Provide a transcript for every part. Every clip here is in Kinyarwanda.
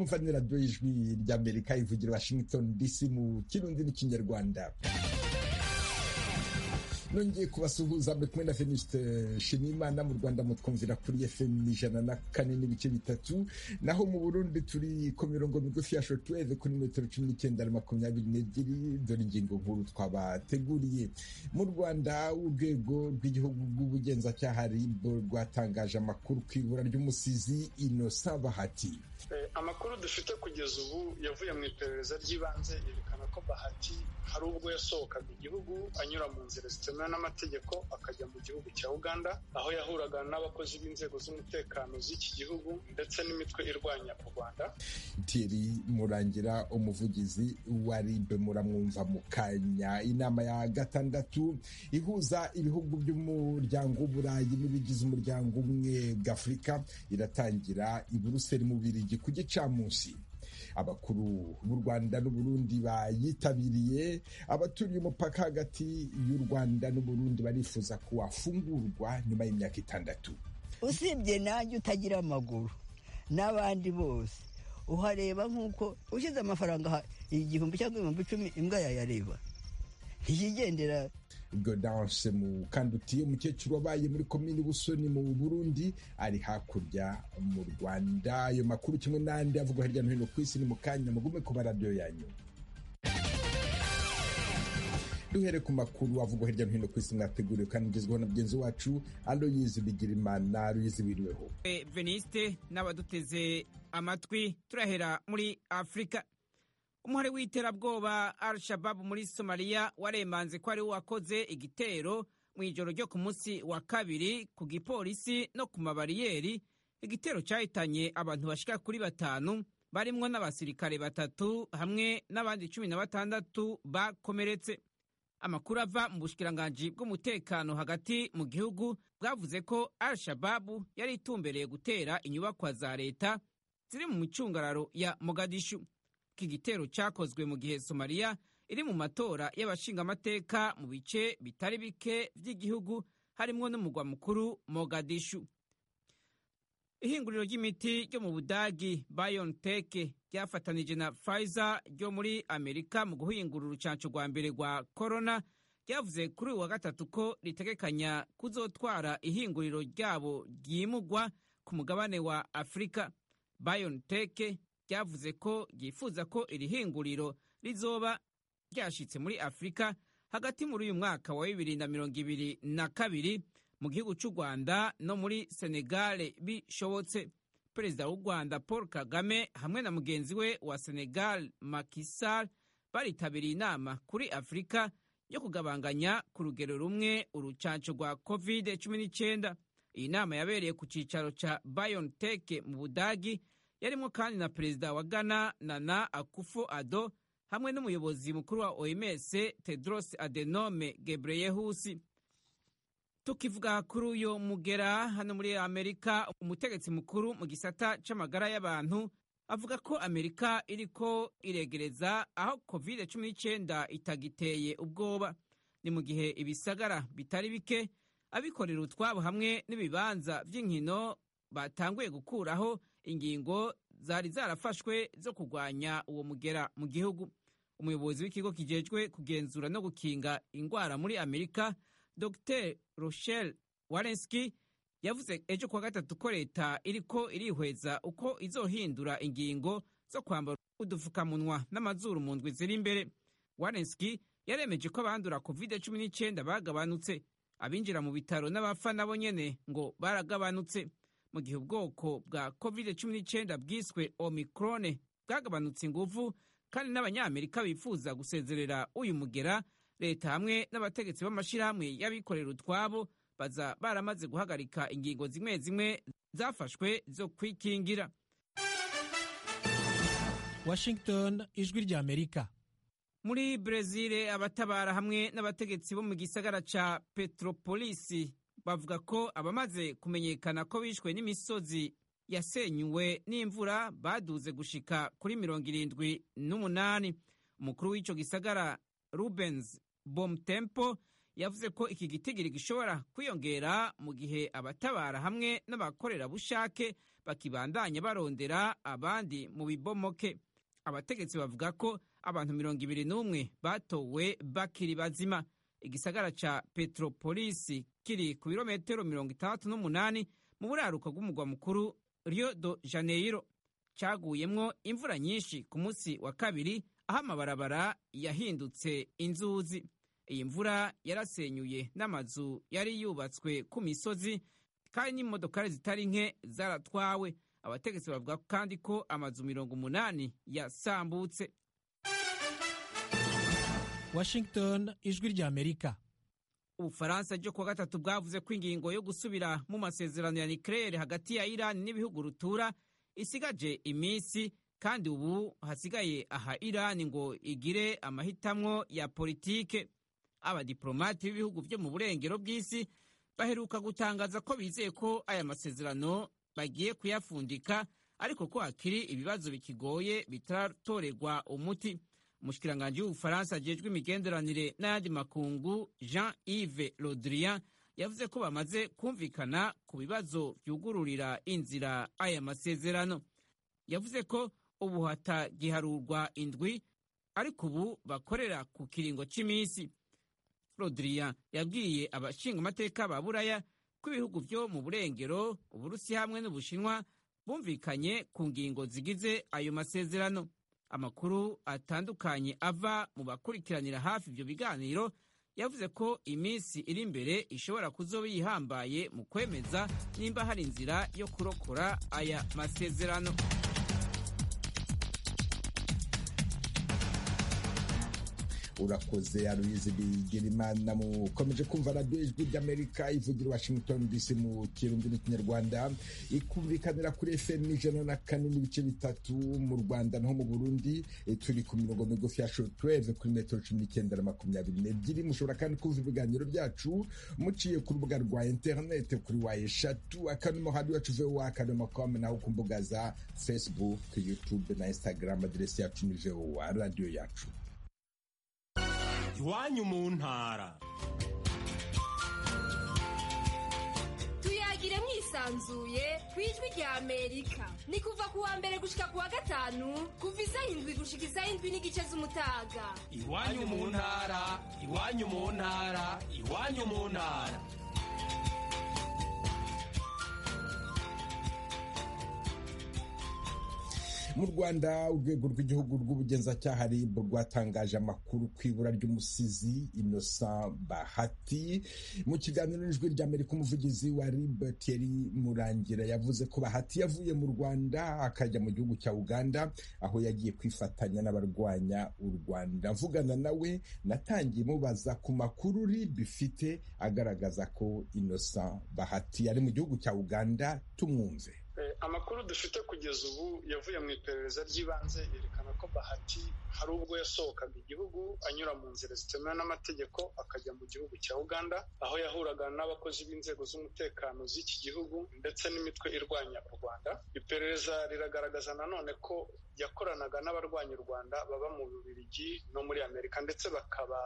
mwumva ni radiyo y'ijwi ry'Amerika ivugira Washington DC mu kirundi n'ikinyarwanda. Nongeye kubasuhuza mwe kumwe na Venuste Nshimiyimana. Mu Rwanda mutwumvira kuri FM 104.3, naho mu Burundi turi ku mirongo migufi ya shortwave kuri metero 19-22. Dore ingingo nkuru twabateguriye. Mu Rwanda urwego rw'igihugu rw'ubugenzacyaha RIB rwatangaje amakuru ku ibura ry'umusizi Innocent Bahati. Amakuru dufite kugeza ubu yavuye mu iperereza ry'ibanze yerekana ko Bahati hari ubwo yasohokaga igihugu anyura mu nzira zitemewe n'amategeko akajya mu gihugu cya Uganda, aho yahuraga n'abakozi b'inzego z'umutekano z'iki gihugu ndetse n'imitwe irwanya u Rwanda. Thierry Murangira, umuvugizi wa RIB, muramwumva mu kanya. Inama ya gatandatu ihuza ibihugu by'umuryango w'Uburayi n'ibigize umuryango umwe bw'Afurika iratangira i Buruseli mu Bubiligi ku gicamunsi. Abakuru b'u Rwanda n'u Burundi bayitabiriye. Abaturiye umupaka hagati y'u Rwanda n'u Burundi barifuza ko wafungurwa nyuma y'imyaka 6. Usibye nanjye utagira amaguru n'abandi bose uhareba nk'uko ushyize amafaranga 1000 cyangwa 1010 imbwa yayareba ntiyigendera. Gaudence Mukanduti, umukecuru wabaye muri komini Busoni mu Burundi, ari hakurya mu Rwanda. Ayo makuru kimwe n'andi avugwa hirya no hino ku isi ni mu kanya, mugume ku maradiyo yanyu. Duhere ku makuru avugwa hirya no hino ku isi mwateguriwe kandi ugezweho na mugenzi wacu Aloyizi Bigirimana. Aloyizi, wiriweho? Veniste n'abaduteze amatwi, turahera muri Afrika. Umuhari w'iterabwoba Al-Shabaab muri Somalia waremanze ko ari wakoze igitero mu ijoro ryo ku munsi wa kabiri ku gipolisi no ku mabariyeri. Igitero cyahitanye abantu bashika kuri 5 barimwo n'abasirikare 3 hamwe n'abandi 16 bakomeretse. Amakuru ava mu bushikiranganji bw'umutekano hagati mu gihugu bwavuze ko Al-Shabaab yari itumbereye gutera inyubakwa za leta ziri mu micungararo ya Mogadishu. Iki gitero cyakozwe mu gihe Somalia iri mu matora y'abashingamateka mu bice bitari bike by'igihugu harimwo n'umugwa mukuru Mogadishu. Ihinguriro ry'imiti ryo mu Budagi BioNTech ryafatanije na Pfizer ryo muri Amerika mu guhingura urucanco rwa mbere rwa corona ryavuze kuri uwa gatatu ko ritegekanya kuzotwara ihinguriro ryabo ryimugwa ku mugabane wa Afrika. BioNTech ryavuze ko ryifuza ko iri hinguriro rizoba ryashitse muri Afrika hagati muri uyu mwaka wa 2022 mu gihugu cy'u Rwanda no muri Senegal bishobotse. Perezida w'u Rwanda Paul Kagame hamwe na mugenzi we wa Senegal Macky Sall baritabiriye inama kuri Afrika yo kugabanganya ku rugero rumwe urucanco rwa COVID-19. Iyi nama yabereye ku cicaro ca BioNTech mu Budagi, yarimo kandi na perezida wa Ghana Nana Akufo-Addo hamwe n'umuyobozi mukuru wa OMS Tedros Adhanom Ghebreyesus. Tukivuga kuri uyo mugera hano muri Amerika, umutegetsi mukuru mu gisata c'amagara y'abantu avuga ko Amerika iriko iregereza aho COVID-19 itagiteye ubwoba. Ni mu gihe ibisagara bitari bike abikorera utwabo hamwe n'ibibanza vy'inkino batanguye gukuraho ingingo zari zarafashwe zo kurwanya uwo mugera mu gihugu. Umuyobozi w'ikigo kijejwe kugenzura no gukinga ingwara muri Amerika, Dr. Rochelle Walensky, yavuze ejo kuwa gatatu ko leta iriko irihweza uko izohindura ingingo zo kwambara udufukamunwa n'amazuru mu ndwi ziri imbere. Walensky yaremeje ko abandura COVID-19 bagabanutse, abinjira mu bitaro n'abapfa nabo nyene ngo baragabanutse. Mu gihe ubwoko bwa COVID-19 bwiswe Omicron bwagabanutse inguvu kandi n'abanyamerika bifuza gusezerera uyu mugera, leta hamwe n'abategetsi b'amashirahamwe y'abikorera utwabo baza baramaze guhagarika ingingo zimwe zimwe zafashwe zo kwikingira. Washington, ijwi rya Amerika. Muri Brazil, abatabara hamwe n'abategetsi bo mu gisagara ca Petropolis bavuga ko abamaze kumenyekana ko bishwe n'imisozi yasenyuwe n'imvura baduze gushika kuri 78. Umukuru w'ico gisagara Rubens Bomtempo yavuze ko iki gitigiri gishobora kwiyongera mu gihe abatabara hamwe n'abakorera bushake bakibandanya barondera abandi mu bibomoke. Abategetsi bavuga ko abantu 21 batowe bakiri bazima. Igisagara ca Petropolisi kiri ku birometero 68 mu buraruko bw'umugwa mukuru Rio de Janeiro caguyemwo imvura nyinshi ku munsi wa kabiri, aho amabarabara yahindutse inzuzi. Iyi mvura yarasenyuye n'amazu yari yubatswe ku misozi, kandi n'imodokari zitari nke zaratwawe. Abategetsi bavuga kandi ko amazu 80 yasambutse. Washington, ijwi ry'Amerika. Ubufaransa ryo kuwa gatatu bwavuze ko ingingo yo gusubira mu masezerano ya nucleaire hagati ya Iran n'ibihugu rutura isigaje iminsi, kandi ubu hasigaye aha Iran ngo igire amahitamwo ya politike. Abadiplomati b'ibihugu byo mu burengero bw'isi baheruka gutangaza ko bizeye ko aya masezerano bagiye kuyafundika, ariko ko hakiri ibibazo bikigoye bitaratorerwa umuti. Umushikiranganji w'Ubufaransa ajejwe imigenderanire n'ayandi makungu Jean-Yves Le Drian yavuze ko bamaze kumvikana ku bibazo vyugururira inzira aya masezerano. Yavuze ko ubu hatagiharurwa indwi, ariko ubu bakorera ku kiringo c'imisi. Le Drian yabwiye abashinga amateka ba Buraya ko ibihugu vyo mu burengero, Uburusiya hamwe n'Ubushinwa bumvikanye ku ngingo zigize ayo masezerano. Amakuru atandukanye ava mu bakurikiranira hafi ivyo biganiro yavuze ko iminsi iri imbere ishobora kuzoba yihambaye mu kwemeza nimba hari inzira yo kurokora aya masezerano. Urakoze Aloyizi Bigirimana. Mukomeje kumva radiyo ijwi ry'Amerika ivugira Washington DC mu kirundi n'ikinyarwanda, ikumvikanira kuri FM 104.3 mu Rwanda naho mu Burundi turi ku mirongo migufi ya shortwave kuri metero 19 na 22. Mushobora kandi kumva ibiganiro byacu muciye ku rubuga rwa internet kuri eshatu @radio@voa.com, naho ku mbuga za Facebook, YouTube na Instagram. Aderesi yacu ni VOA radio yacu. Iwanyu mu ntara. Tuyagire mwisanzuye kwijwi rya Amerika. Ni kuva ku wa mbere gushika ku wa gatanu, kuva isaha 7 gushika isaha 7:30 z'umutaga. Iwanyu mu ntara, iwanyu mu ntara, iwanyu mu ntara. Mu Rwanda, urwego rw'igihugu rw'ubugenzacyaha RIB rwatangaje amakuru ku ibura ry'umusizi Innocent Bahati. Mu kiganiro n'ijwi ry'Amerika, umuvugizi wa RIB Thierry Murangira yavuze ko Bahati yavuye mu Rwanda akajya mu gihugu cya Uganda, aho yagiye kwifatanya n'abarwanya u Rwanda. Mvugana nawe natangiye mubaza ku makuru RIB ifite agaragaza ko Innocent Bahati ari mu gihugu cya Uganda. Tumwumve. Amakuru dufite kugeza ubu yavuye mu iperereza ry'ibanze yerekana ko Bahati hari ubwo yasohokaga igihugu anyura mu nzira zitemewe n'amategeko akajya mu gihugu cya Uganda, aho yahuraga n'abakozi b'inzego z'umutekano z'iki gihugu ndetse n'imitwe irwanya u Rwanda. Iperereza riragaragaza nanone ko yakoranaga n'abarwanya u Rwanda baba mu Bubiligi no muri Amerika, ndetse bakaba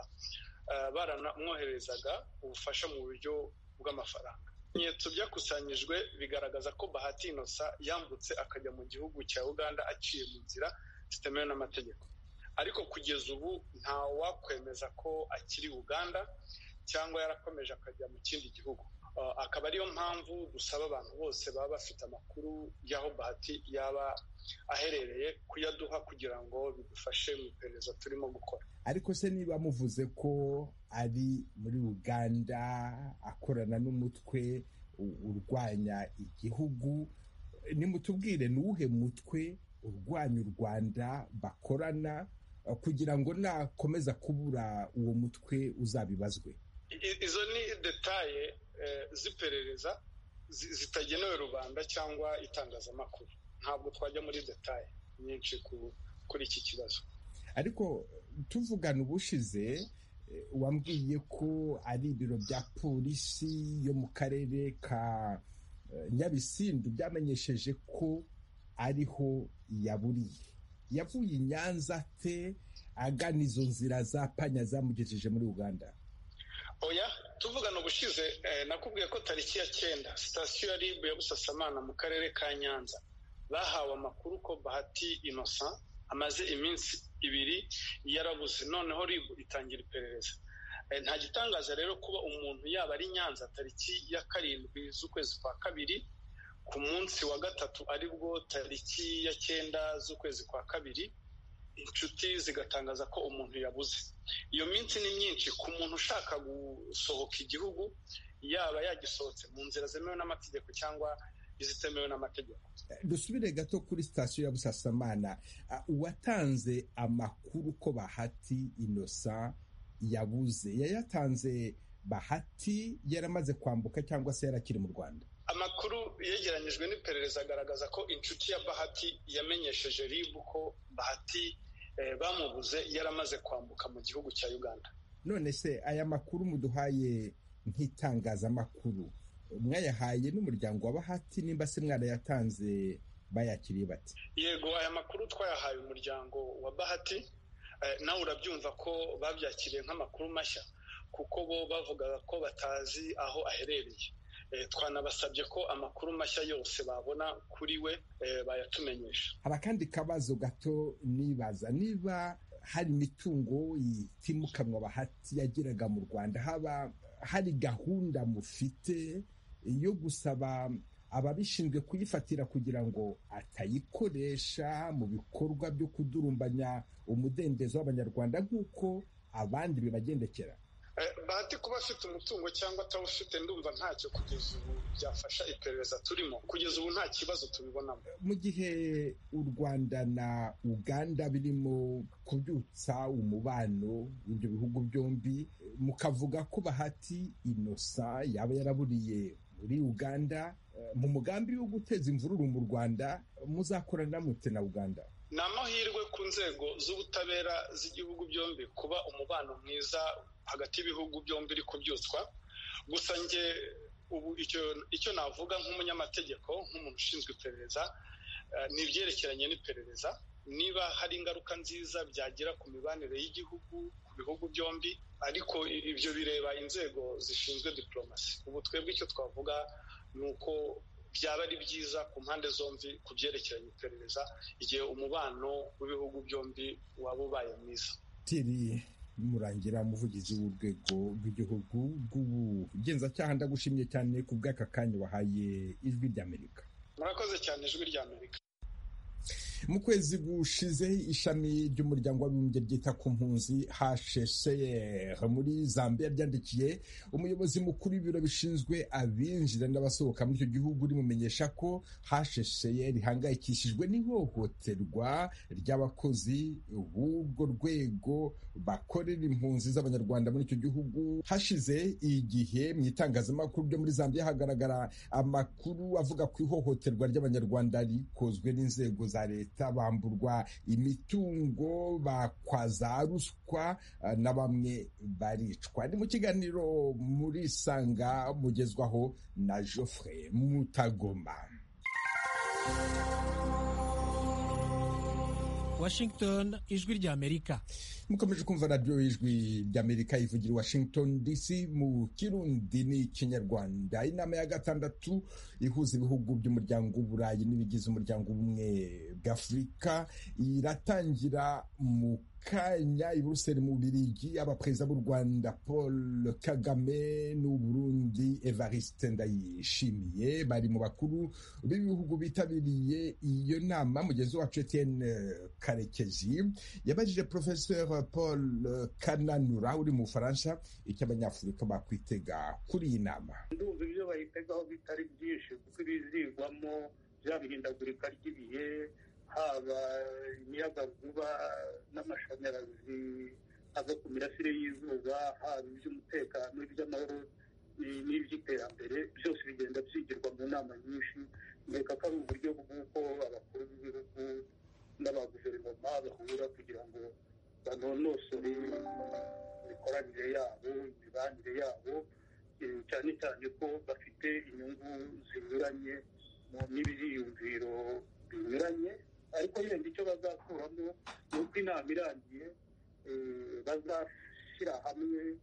baranamwoherezaga ubufasha mu buryo bw'amafaranga. Ibimenyetso byakusanyijwe bigaragaza ko Bahati Innocent yambutse akajya mu gihugu cya Uganda aciye mu nzira zitemewe n'amategeko, ariko kugeza ubu nta wakwemeza ko akiri Uganda cyangwa yarakomeje akajya mu kindi gihugu. Akaba ariyo mpamvu dusaba abantu bose baba bafite amakuru y'aho Bahati yaba aherereye kuyaduha kugira ngo bidufashe mu iperereza turimo gukora. Ariko se niba muvuze ko ari muri Uganda akorana n'umutwe urwanya igihugu, nimutubwire ni uwuhe mutwe urwanya u Rwanda bakorana, kugira ngo nakomeza kubura uwo mutwe uzabibazwe. Izo ni detaye z'iperereza zitagenewe rubanda cyangwa itangazamakuru. Ntabwo twajya muri detaye nyinshi kuri iki kibazo. Ariko tuvugana ubushize wambwiye ko ari ibiro bya polisi yo mu karere ka Nyabisindu byamenyesheje ko ariho yaburiye. Yavuye i Nyanza te agana izo nzira za panya zamugejeje muri Uganda. oya tuvugana ubushize nakubwiye ko tariki ya 9 sitasiyo ya RIB ya Busasamana mu karere ka Nyanza bahawe amakuru ko Bahati Innocent amaze iminsi 2 yarabuze, noneho RIB itangira iperereza. Nta gitangaza rero kuba umuntu yaba ari Nyanza tariki ya 7 z'ukwezi kwa 2 ku munsi wa 3 aribwo tariki ya 9 z'ukwezi kwa 2 inshuti zigatangaza ko umuntu yabuze. Iyo minsi ni myinshi ku muntu ushaka gusohoka igihugu, yaba yagisohotse mu nzira zemewe n'amategeko cyangwa izitemewe n'amategeko. Dusubire gato kuri sitasiyo ya Busasamana, uwatanze amakuru ko Bahati Innocent yabuze yayatanze Bahati yaramaze kwambuka cyangwa se yarakiri mu Rwanda? Amakuru yegeranyijwe n'iperereza agaragaza ko inshuti ya Bahati yamenyesheje RIB ko Bahati bamubuze yaramaze kwambuka mu gihugu cya Uganda. None se aya makuru muduhaye nk'itangazamakuru mwayahaye n'umuryango wa Bahati, nimba se mwarayatanze bayakiriye bati? Yego, aya makuru twayahaye umuryango wa Bahati, nawe urabyumva ko babyakiriye nk'amakuru mashya kuko bo bavugaga ko batazi aho aherereye. Twanabasabye ko amakuru mashya yose babona kuri we bayatumenyesha. Hari akandi kabazo gato nibaza, niba hari imitungo itimukanwa Bahati yageraga mu Rwanda, haba hari gahunda mufite yo gusaba ababishinzwe kuyifatira kugira ngo atayikoresha mu bikorwa byo kudurumbanya umudendezo w'Abanyarwanda nk'uko abandi bibagendekera? Bahati kuba afite umutungo cyangwa atawufite ndumva ntacyo kugeza ubu byafasha iperereza turimo. Kugeza ubu nta kibazo tubibonamo. Mu gihe u Rwanda na Uganda birimo kubyutsa umubano w'ibyo bihugu byombi, mukavuga ko Bahati Innocent yaba yaraburiye muri Uganda, mu mugambi wo guteza imvururu mu Rwanda muzakorana mute na Uganda? Ni amahirwe ku nzego z'ubutabera z'igihugu byombi kuba umubano mwiza hagati y'ibihugu byombi iri kubyutswa. Gusa nge ubu icyo navuga nk'umunyamategeko, nk'umuntu ushinzwe iperereza, ni ibyerekeranye n'iperereza. Niba hari ingaruka nziza byagira ku mibanire y'igihugu ku bihugu byombi, ariko ibyo bireba inzego zishinzwe diplomasi. Ubu twebwe icyo twavuga ni uko byaba ari byiza ku mpande zombi ku byerekeranye iperereza igihe umubano w'ibihugu byombi waba ubaye mwiza. Thierry Murangira, umuvugizi w'urwego rw'igihugu rw'ubugenzacyaha, ndagushimye cyane ku bw'aka kanya wahaye Ijwi ry'Amerika. Murakoze cyane Ijwi ry'Amerika. Mu kwezi gushize ishami ry'umuryango w'abibumbye ryita ku mpunzi HCR muri Zambia ryandikiye umuyobozi mukuru w'ibiro bishinzwe abinjira n'abasohoka muri icyo gihugu rimumenyesha ko HCR ihangayikishijwe n'ihohoterwa ry'abakozi b'urwo rwego bakorera impunzi z'Abanyarwanda muri icyo gihugu. Hashize igihe mu itangazamakuru ryo muri Zambia hagaragara amakuru avuga ku ihohoterwa ry'Abanyarwanda rikozwe n'inzego za leta, bamburwa imitungo, bakwaza ruswa, na bamwe baricwa. Ni mu kiganiro muri Sanga mugezwaho na Geoffrey Mutagoma. Washington, Ijwi ry'Amerika. Mukomeje kumva radio Ijwi ry'Amerika ivugira Washington DC mu Kirundi n'Ikinyarwanda. Inama ya 6 ihuza ibihugu by'umuryango w'Uburayi n'ibigize umuryango w'ubumwe bw'Afrika iratangira mu kanya i Buruseli mu Bubiligi. Abaperezida b'u Rwanda Paul Kagame n'u Burundi Evariste Ndayishimiye bari mu bakuru b'ibihugu bitabiriye iyo nama. Mugenzi wacu Etienne Karekezi yabajije Professeur Paul Kananura uri mu Bufaransa icyo Abanyafurika bakwitega kuri iyi nama. Ndumva ibyo bayitegaho bitari byinshi kuko ibizigwamo byabihindagurika ry'ibihe, haba imiyagankuba n'amashanyarazi ava ku mirasire y'izuba, haba iby'umutekano, iby'amahoro n'iby'iterambere, byose bigenda byigirwa mu nama nyinshi. Nkeka ko ari uburyo bw'uko abakuru b'ibihugu n'abaguverinoma bahura kugira ngo banonosore imikoranire yabo, imibanire yabo, cyane cyane ko bafite inyungu zinyuranye n'ibyiyumviro binyuranye. Ariko yenda icyo bazakuramo ni uko inama irangiye bazashyira hamwe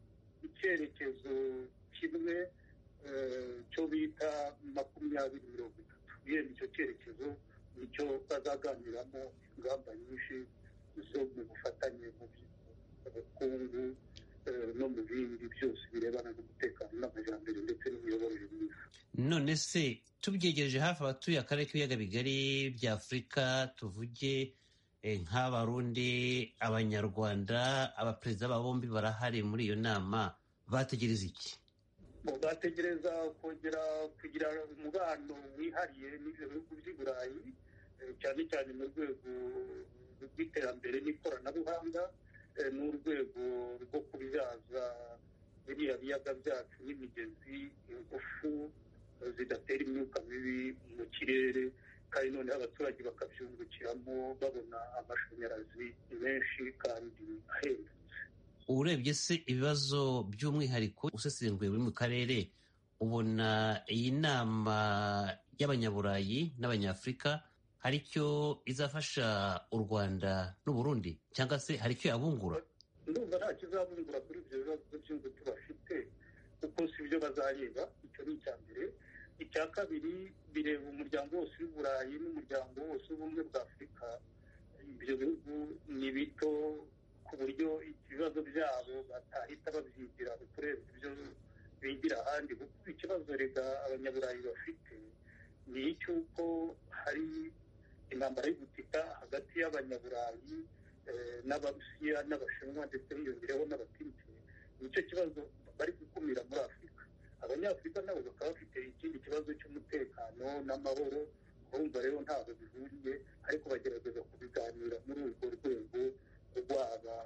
icyerekezo kimwe cyo bita 2030. Yenda icyo cyerekezo nicyo bazaganiramo ingamba nyinshi zo mu bufatanye mu bukungu no mu bindi byose birebana n'umutekano n'amajyambere ndetse n'imiyoborere myiza. None se tubyegereje hafi abatuye akarere k'ibiyaga bigari bya Afurika, tuvuge nk'Abarundi, Abanyarwanda, abaperezida ba bombi barahari muri iyo nama, bategereza iki? Bategereza kugira umubano wihariye n'ibyo bihugu by'i Burayi, cyane cyane mu rwego rw'iterambere n'ikoranabuhanga, n'urwego rwo kubyaza biriya biyaga byacu n'imigezi ingufu zidatera imyuka mibi mu kirere, kandi noneho abaturage bakabyungukiramo babona amashanyarazi menshi kandi ahendutse. Urebye se ibibazo by'umwihariko usesenguye buri mu karere, ubona iyi nama y'Abanyaburayi n'Abanyafurika hari icyo izafasha u Rwanda n'u Burundi, cyangwa se hari icyo yabungura? Ndumva nta kizabungura kuri ibyo bibazo by'ingutu bafite, kuko si byo bazareba. Icyo ni icya mbere. Icya kabiri, bireba umuryango wose w'i Burayi n'umuryango wose w'ubumwe bwa Afurika. Ibyo bihugu ni bito ku buryo ibibazo byabo batahita babyigira kurenza ibyo bigira ahandi, kuko ikibazo rega Abanyaburayi bafite ni icy'uko hari intambara y'ubutita hagati y'Abanyaburayi n'Abarusiya n'Abashinwa ndetse hiyongereho n'Abaturiki. Nicyo kibazo bari gukumira muri Afurika. Abanyafurika nabo bakaba bafite ikindi kibazo cy'umutekano n'amahoro, urumva rero ntabwo bihuriye, ariko bagerageza kubiganira muri urwo rwego, rwaba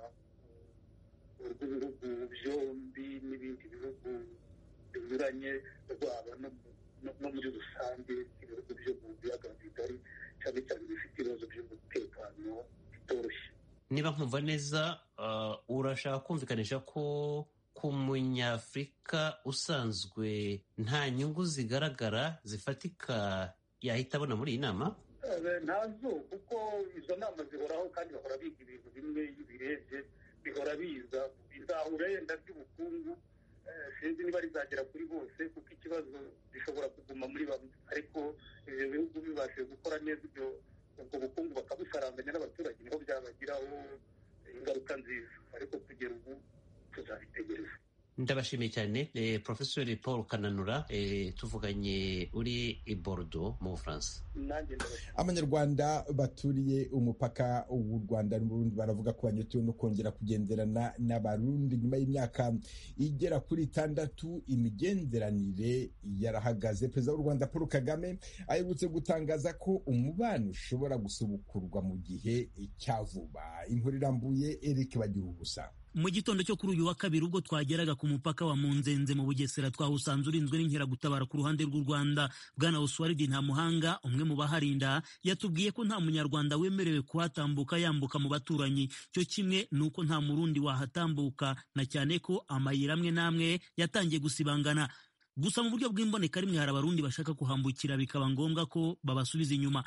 urw'ibihugu byombi n'ibindi bihugu binyuranye, rwaba no muri rusange ibihugu byo mu biyaga bigari, cyane cyane bifite ibibazo by'umutekano bitoroshye. Niba nkumva neza, urashaka kumvikanisha ko ku munyafurika usanzwe nta nyungu zigaragara zifatika yahita abona muri iyi nama? Ntazo, kuko izo nama zihoraho kandi bahora biga ibintu bimwe. Iyo ubirebye bihora biza bizahura yenda by'ubukungu, sinzi niba rizagera kuri bose, kuko ikibazo gishobora kuguma muri bamwe, ariko ibyo bihugu bibashije gukora neza ubwo bukungu bakabusaranganya n'abaturage, niho byabagiraho ingaruka nziza, ariko kugera ubu tuzabitegereza. Ndabashimiye cyane Profesori Paul Kananura, tuvuganye uri i Bordeaux mu Bufaransa. Abanyarwanda baturiye umupaka w'u Rwanda n'Uburundi baravuga ko banyotewe no kongera kugenderana n'Abarundi nyuma y'imyaka igera kuri 6 imigenderanire yarahagaze. Perezida w'u Rwanda Paul Kagame aherutse gutangaza ko umubano ushobora gusubukurwa mu gihe cya vuba. Inkuru irambuye Eric Bagirubusa. Mu gitondo cyo kuri uyu wa kabiri ubwo twageraga ku mupaka wa Munzenze mu Bugesera, twahusanze urinzwe n'inkeragutabara ku ruhande rw'u Rwanda. Bwana Oswald Ntamuhanga, umwe mu baharinda, yatubwiye ko nta munyarwanda wemerewe kuhatambuka yambuka mu baturanyi, cyo kimwe nuko nta murundi wahatambuka, na cyane ko amayira amwe n'amwe yatangiye gusibangana. Gusa mu buryo bw'imboneka rimwe hari abarundi bashaka kuhambukira bikaba ngombwa ko babasubiza inyuma.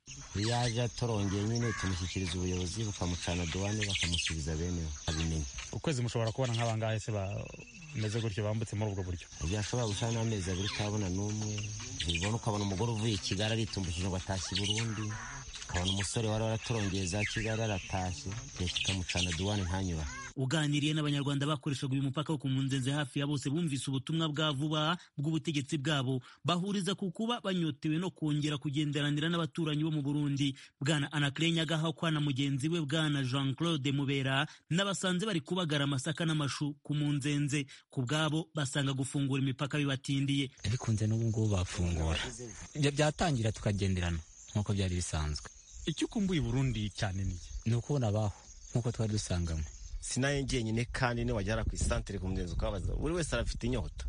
Yaje atorongeye nyine tumushyikiriza ubuyobozi bukamucana duwane bakamusubiza bene abimenye. Ukwezi mushobora kubona nk'abangahe se bameze gutyo bambutse muri ubwo buryo? Byashobora gusa n'amezi abiri utabona n'umwe. Ubona ukabona umugore uvuye i Kigali aritumbukije ngo atashye i Burundi, ukabona umusore wari waratorongeye za Kigali aratashye, leta ikamucana duwane ntanyura. Uganiriye n'abanyarwanda bakoreshaga uyu mupaka wo ku Munzenze, hafi ya bose bumvise ubutumwa bwa vuba bw'ubutegetsi bwabo, bahuriza ku kuba banyotewe no kongera kugenderanira n'abaturanyi bo mu Burundi. Bwana Anaclet Nyagahakwa na mugenzi we Bwana Jean Claude Mubera n'abasanze bari kubagara amasaka n'amashu ku Munzenze. Ku bwabo basanga gufungura imipaka bibatindiye. Bikunze n'ubu ngubu bafungura, byatangira tukagenderana nk'uko byari bisanzwe. Icyo ukumbuye i Burundi cyane ni ukubona abaho nk'uko twari dusangamo. Sinaye njyenyine, kandi niwagera ku isantere ku Munzenze ukabaza, buri wese arafite inyota,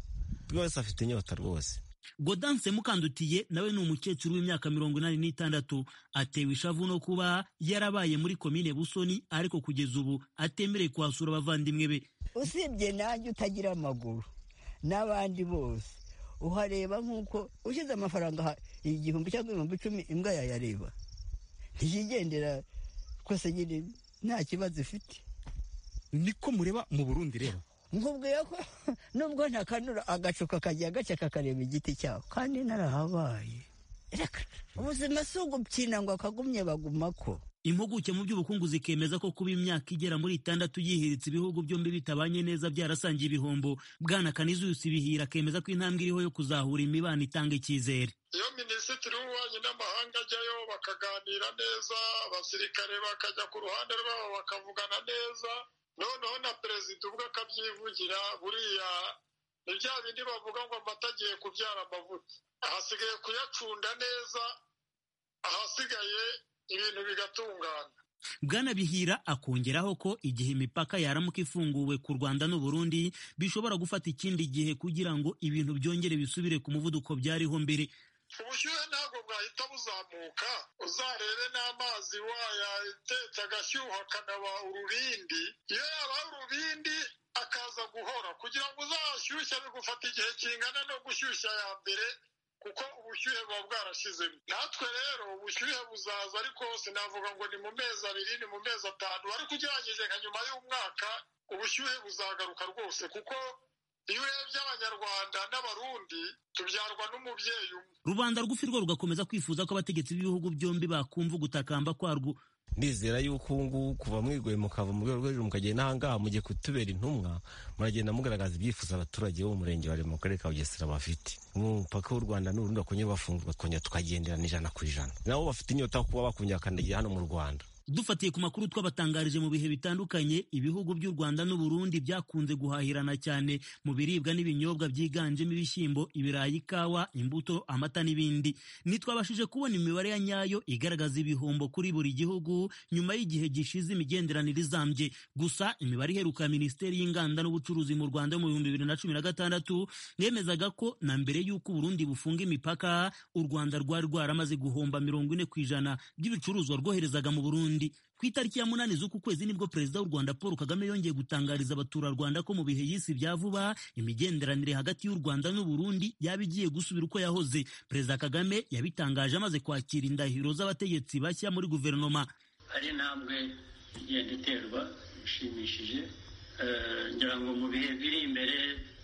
rwose. Gaudence Mukandutiye nawe ni umukecuru w'imyaka 86, atewe ishavu no kuba yarabaye muri komine Busoni, ariko kugeza ubu atemereye kuhasura abavandimwe be. Usibye nanjye utagira amaguru n'abandi bose uhareba, nk'uko ushyize amafaranga 1000 cyangwa 10,000 imbwa yayareba, ntiyigendera kose nyine nta kibazo ifite. Niko mureba mu Burundi rero? nkubwiye ko nubwo ntakanura agacu kakajya gace kakareba igiti cyaho kandi narahabaye. Ubuzima si ugupfina ngo akagumye bagumako. Impuguke mu by'ubukungu zikemeza ko kuba imyaka igera muri 6 yihiritse ibihugu byombi bitabanye neza byarasangiye ibihombo. Bwana Canisius Bihira akemeza ko intambwe iriho yo kuzahura imibano itanga icyizere. Iyo minisitiri w'ububanyi n'amahanga ajyayo bakaganira neza, abasirikare bakajya ku ruhande rwabo bakavugana neza, noneho na perezida ubwo akabyivugira, buriya ni bya bindi bavuga ngo amata agiye kubyara amavuta. Ahasigaye kuyacunda neza, ahasigaye ibintu bigatungana. Bwana Bihira akongeraho ko igihe imipaka yaramuka ifunguwe ku Rwanda n'u Burundi bishobora gufata ikindi gihe kugira ngo ibintu byongere bisubire ku muvuduko byariho mbere. Ubushyuhe ntabwo bwahita buzamuka, uzarebe n'amazi wayatetse agashyuha akanaba urubindi. Iyo yaba urubindi akaza guhora, kugira ngo uzashyushye bigufata igihe kingana no gushyushya ya mbere, kuko ubushyuhe buba bwarashizemo. Natwe rero ubushyuhe buzaza, ariko sinavuga ngo ni mu mezi 2, ni mu mezi 5, ariko ugereranyije nka nyuma y'umwaka ubushyuhe buzagaruka rwose, kuko iyo urebye Abanyarwanda n'Abarundi tubyarwa n'umubyeyi umwe. Rubanda rw'ufi rwo rugakomeza kwifuza ko abategetsi b'ibihugu byombi bakumva ugutakamba kwarwo. Ndizera yuko ubu kuva mwiguye mukava mu rwego rw'ejo mukagenda n'ahangaha mugiye kutubera intumwa, muragenda mugaragaza ibyifuzo abaturage bo mu murenge wa mu karere ka Bugesera bafite. Umupaka w'u Rwanda n'Uburundi bakongera bafungurwa, twongera tukagenderana 100%. Nabo bafite inyota kuba bakongera kandagira hano mu Rwanda. Dufatiye ku makuru twabatangarije mu bihe bitandukanye, ibihugu by'u Rwanda n'u Burundi byakunze guhahirana cyane mu biribwa n'ibinyobwa byiganjemo ibishyimbo, ibirayi, ikawa, imbuto, amata n'ibindi. Nitwabashije kubona imibare ya nyayo igaragaza ibihombo kuri buri gihugu nyuma y'igihe gishize imigenderanire izambye. Gusa imibare iheruka Minisiteri y'Inganda n'Ubucuruzi mu Rwanda mu 2016 yemezaga ko na mbere y'uko Burundi bufunga imipaka, u Rwanda rwari rwaramaze guhomba 40% by'ibicuruzwa rwoherezaga mu Burundi. Ku itariki ya 8 z'uku kwezi nibwo Perezida w'u Rwanda Paul Kagame yongeye gutangariza abaturarwanda ko mu bihe y'isi bya vuba imigenderanire hagati y'u Rwanda n'u Burundi yaba igiye gusubira uko yahoze. Perezida Kagame yabitangaje amaze kwakira indahiro z'abategetsi bashya muri guverinoma. Hari intambwe igenda iterwa ishimishije, ngira ngo mu bihe biri imbere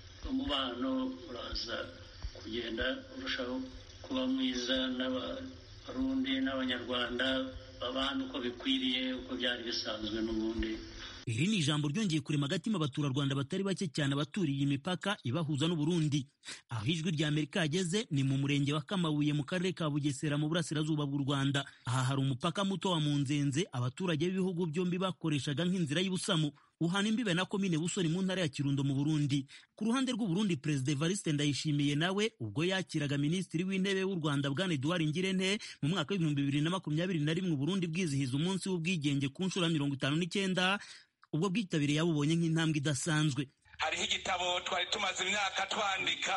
umubano uraza kugenda urushaho kuba mwiza n'Abarundi n'Abanyarwanda babana uko bikwiriye, uko byari bisanzwe n'ubundi. Iri ni ijambo ryongeye kurema agatima abaturarwanda batari bake cyane abaturiye imipaka ibahuza n'u Burundi. Aho ijwi rya Amerika yageze ni mu murenge wa Kamabuye mu karere ka Bugesera mu burasirazuba bw'u Rwanda. Aha hari umupaka muto wa Munzenze abaturage b'ibihugu byombi bakoreshaga nk'inzira y'ubusamu. Uhana imbibe na komine Busoni mu ntara ya Kirundo mu Burundi. Ku ruhande rw'u Burundi, Perezida Evariste Ndayishimiye nawe ubwo yakiraga Minisitiri w'Intebe w'u Rwanda Bwana Edouard Ngirente mu mwaka wa 2021 u Burundi bwizihiza umunsi w'ubwigenge ku nshuro ya 59, ubwo bwitabire yabubonye nk'intambwe idasanzwe. Hariho igitabo twari tumaze imyaka twandika,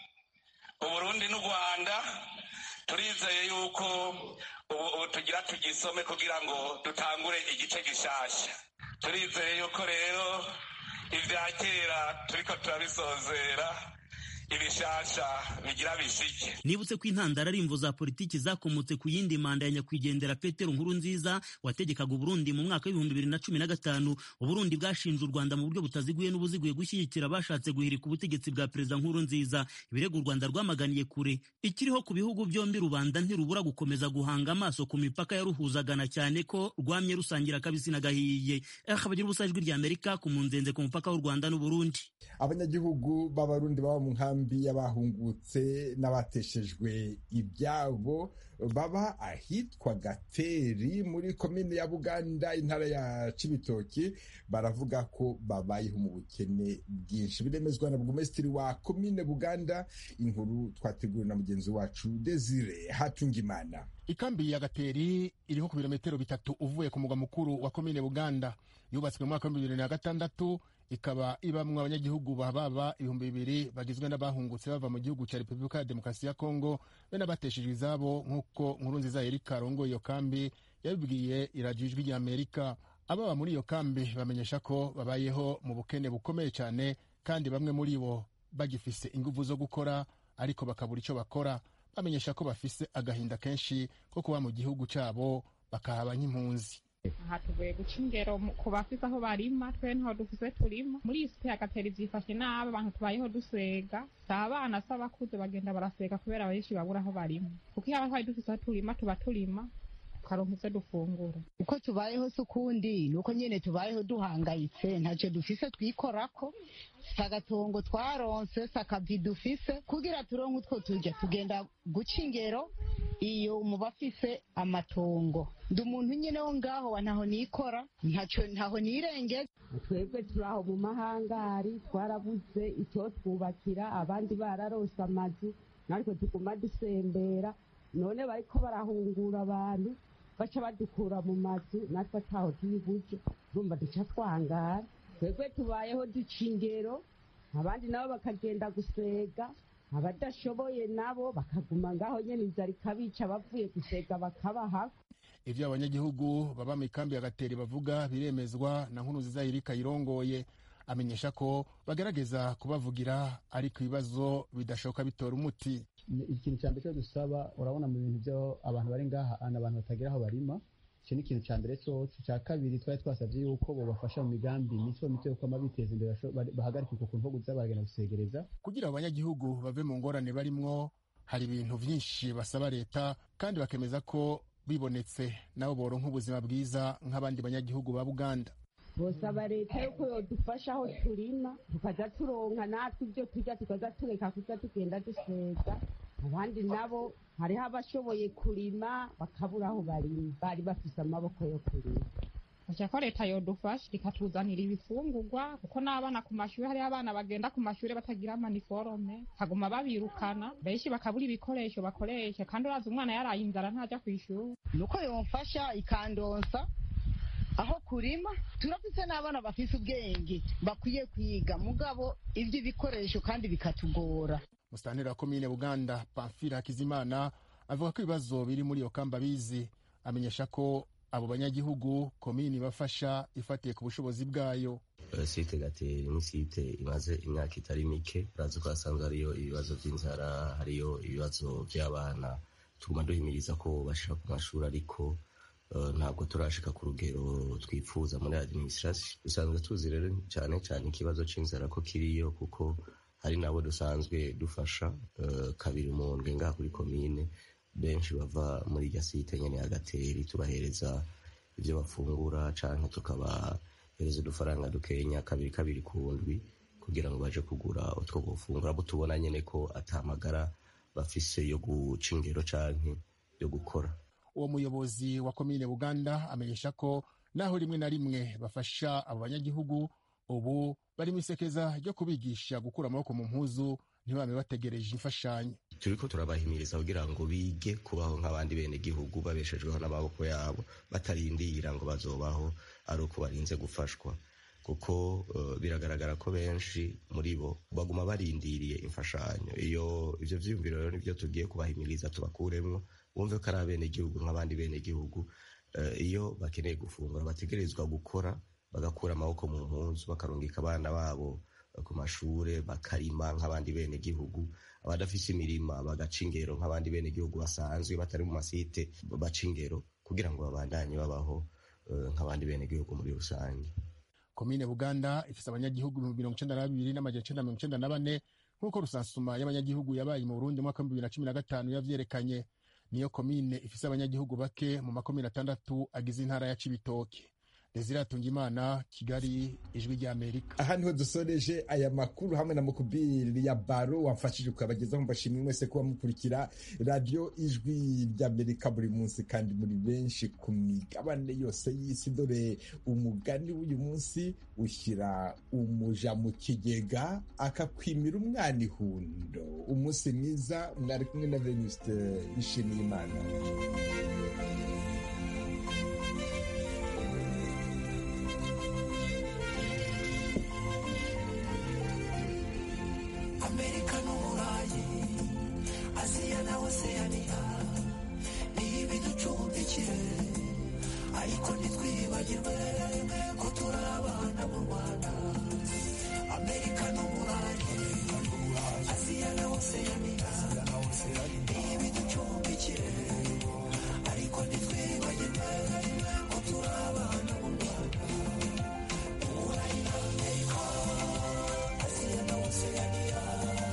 u Burundi n'u Rwanda, turizeye yuko ubu tugira tugisome kugira ngo dutangure igice gishasha. Turizeye yuko rero ibya kera turiko turabisozera, ibishasha bigira bishike. Nibutse ko intandara ari imvo za politiki zakomotse ku yindi manda ya nyakwigendera Petero Nkurunziza wategekaga u Burundi mu mwaka wa 2015. U Burundi bwashinje u Rwanda mu buryo butaziguye n'ubuziguye gushyigikira bashatse guhirika ubutegetsi bwa Perezida Nkurunziza. Ibirego u Rwanda rwamaganiye kure. Ikiriho ku bihugu byombi, rubanda ntirubura gukomeza guhanga amaso ku mipaka yaruhuzagana cyane ko rwamye rusangira kabisi n'agahiye. Bagira ubusa ijwi rya Amerika ku Munzenze ku mupaka w'u Rwanda n'u Burundi. Abanyagihugu b'Abarundi baba mu nkambi y'abahungutse n'abateshejwe ibyabo baba ahitwa Gateri muri komine ya Buganda intara ya Cibitoki baravuga ko babayeho mu bukene bwinshi. Biremezwa na Burugumesitiri wa komine Buganda. Inkuru twateguriwe na mugenzi wacu Desire Hatungimana. Ikambi ya Gateri iriho ku birometero 3 uvuye ku mugwa mukuru wa komine Buganda. Yubatswe mu mwaka wa 2006, ikaba ibamwe abanyagihugu baba 2,000 bagizwe n'abahungutse bava mu gihugu cya Repubulika ya Demokarasi ya Kongo be n'abateshejwe izabo, nk'uko Nkurunziza Erika arongoye iyo kambi yabibwiye iradiyo Ijwi rya Amerika. Ababa muri iyo kambi bamenyesha ko babayeho mu bukene bukomeye cyane, kandi bamwe muri bo bagifise ingufu zo gukora ariko bakabura icyo bakora. Bamenyesha ko bafise agahinda kenshi ko kuba mu gihugu cyabo bakahaba nk'impunzi. aha tuvuye guca ingero ku bafise aho barima twe ntaho dufise turima muri iyi site ya gatera vyifashe nabi abantu tubayeho dusega si abana si abakuze bagenda barasega kubera benshi babura aho barima kuko iyo twari dufise aho turima tuba turima tukaronka ivyo dufungura uko tubayeho si ukundi nuko nyene tubayeho duhangayitse ntacyo dufise twikorako sagatongo twaronse sakavi dufise kugira turonke utwo turya tugenda guca ingero iyo mu bafise amatongo ndi umuntu nyene wo ngaho wa ntaho nikora ntaho nirengeza twebwe turaho mu mahangari twarabuze icyo twubakira abandi bararose amazu natwe tuguma dusembera none bariko barahungura abantu baca badukura mu mazu natwe ataho tuyibuje urumva duca twangara twebwe tubayeho duca ingero abandi nabo bakagenda gusega abadashoboye nabo bakaguma ngaho nyene inzara ikabica bavuye gusega bakabaha. Ivyo abanyagihugu baba mu ikambi ya Gateri bavuga biremezwa na Nkuruziza Erika irongoye, amenyesha ko bagerageza kubavugira ariko ibibazo bidashoka bitora umuti. Ikintu cya mbere cyo dusaba, urabona mu bintu byo abantu bari ngaha abantu batagira aho barima, icyo ni ikintu cya mbere cyose. Cya kabiri twari twasabye yuko bobafasha mu migambi mito yo kwama biteza imbere, bahagarika uko kuntu kuza baragenda gusegereza kugira abanyagihugu bave mu ngorane barimwo. Hari ibintu byinshi basaba leta kandi bakemeza ko bibonetse nabo boronka ubuzima bwiza nk'abandi banyagihugu ba Buganda. Bosaba leta yuko yodufasha aho turima tukaja turonka natwe ibyo turya tukaza tureka kuza tugenda dusega. Abandi nabo hariho abashoboye kurima bakabura aho barima, bari bafise amaboko yo kurima. Acha ko leta yodufasha ikatuzanira ibifungurwa kuko n'abana ku mashuri hari abana bagenda ku mashuri batagira amaniforome, haguma babirukana benshi bakabura ibikoresho bakoresha, kandi uraza umwana yaraye inzara ntaja kwishura. Nuko yomfasha ikandonsa aho kurima. Turafise n'abana bafise ubwenge bakwiye kwiga, mugabo ivyo bikoresho kandi bikatugora. Musitanteri wa komine Buganda Pamphile Hakizimana avuga ko ibibazo biri muri iyo kamba bizi, amenyesha ko abo banyagihugu komini bafasha ifatiye ku bushobozi bwayo. Site Gateri ni site imaze imyaka itari mike, urazi ko hasanzwe hariyo ibibazo by'inzara, hariyo ibibazo by'abana. Tuguma duhimiriza ko bashika ku mashuri, ariko ntabwo turashika ku rugero twifuza muri administration. Dusanzwe tuzi rero cyane cyane ikibazo c'inzara ko kiriyo, kuko hari nabo dusanzwe dufasha kabiri mu ndwi ngaha kuri komine. Benshi bava muri irya site nyene ya Gateri, tubahereza ivyo bafungura canke tukabahereza udufaranga dukenya kabiri ku ndwi kugira ngo baje kugura utwo gufungura, abo tubona nyene ko atamagara bafise yo guca ingero canke yo gukora. Uwo muyobozi wa komine Buganda amenyesha ko naho rimwe na rimwe bafasha abo banyagihugu, ubu bari mwisekeza ryo kubigisha gukura amaboko mu mpuzu ntibame bategereje imfashanyo. Turiko turabahimiriza kugira ngo bige kubaho nk'abandi bene gihugu babeshejweho n'amaboko yabo, batarindira ngo bazobaho ari uko barinze gufashwa, kuko biragaragara ko benshi muri bo baguma barindiriye imfashanyo. Ivyo vyiyumviro rero nivyo tugiye kubahimiriza tubakuremwo, bumve ko ari abene gihugu nk'abandi bene gihugu. Iyo bakeneye gufungura bategerezwa gukora, bagakura amaboko mu mpuzu, bakarungika abana babo ku mashure, bakarima nk'abandi bene gihugu. Abadafise imirima bagaca ingero nk'abandi bene gihugu basanzwe batari mu masite, baca ingero kugira ngo babandanye babaho nk'abandi bene gihugu muri rusange. Komine Buganda ifise abanyagihugu 92,994 nk'uko rusansuma y'abanyagihugu yabaye mu Burundi mu mwaka wa 2015 yavyerekanye. Niyo komine ifise abanyagihugu bake mu makomine 6 agize intara ya Cibitoke. Desire Tungimana, Kigali, Ijwi rya Amerika. Aha niho dusoreje aya makuru hamwe na Mukubiri ya Baro wamfashije kubagezaho. Mbashimye mwese kuba mukurikira radio Ijwi rya Amerika buri munsi kandi muri benshi ku migabane yose y'isi. Dore umugani w'uyu munsi: ushyira umuja mu kigega akakwimira umwana ihundo. Umunsi mwiza, mwari kumwe na Venuste Nshimiyimana. Amerika n'Uburayi, Aziya na Oceania ni ibiducumbikire, ariko ntitwibagirwe ko turi abana mu Rwanda. Amerika n'Uburayi, Aziya na Oceania